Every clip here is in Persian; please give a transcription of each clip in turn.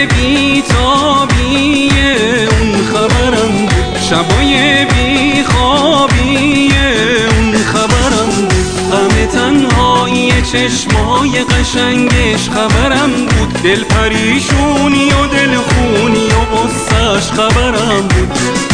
بی‌تابی اون خبرم بود، شبای بی‌خوابی اون خبرم بود، غم تنهایی چشمای قشنگش خبرم بود، دل پریشونی و دل خونی و غصه‌اش خبرم بود.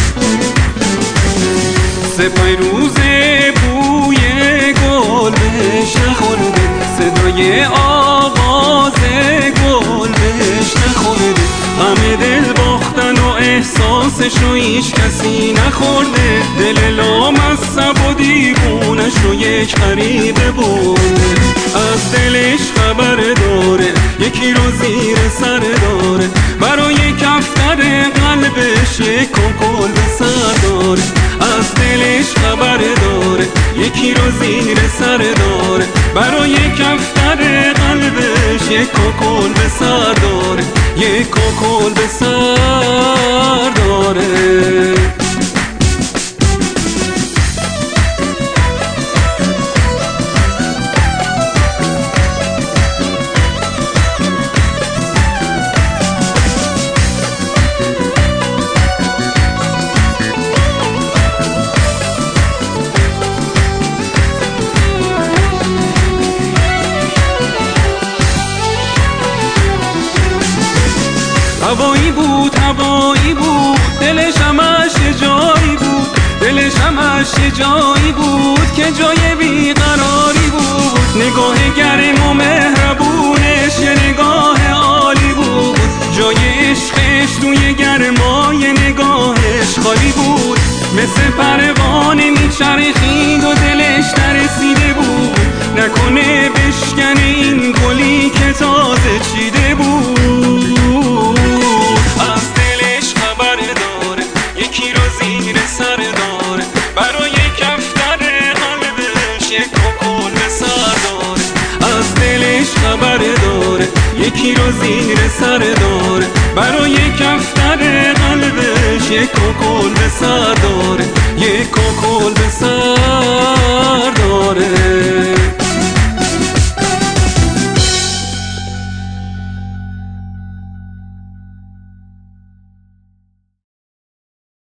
سپای روزه بوی گل بهش نخورده، صدای آواز گل بهش نخورده، همه دل باختن و احساسشو هیچ کسی نخورده، دل لامصب و دیوونشو یک غریبه برده. از دلش خبر داره، یکی رو زیر سر داره، برای کفتر قلبش یک ککل به سر داره. از دلش خبر داره، یکی رو زیر سر داره، برای کفتر قلبش یک ککل به سر داره، یک ککل به سر داره. هوایی بود هوایی بود، دلش همش یه جایی بود، دلش همش یه جایی بود که جای بیقراری بود. نگاه گرم و مهربونش یه نگاه عالی بود، جای عشقش توی گرمای نگاهش خالی بود. مثل پروانه میچرخید و دلش نرسیده بود، نکنه بشکنه این گلی که تازه چیده بود. از دلش خبر داره، یکی رو زیر سر داره، برای کفتر قلبش یک ککل به سر داره. از دلش خبر داره، یکی رو زیر سر داره، برای کفتر قلبش یک ککل به سر داره، یک ککل به سر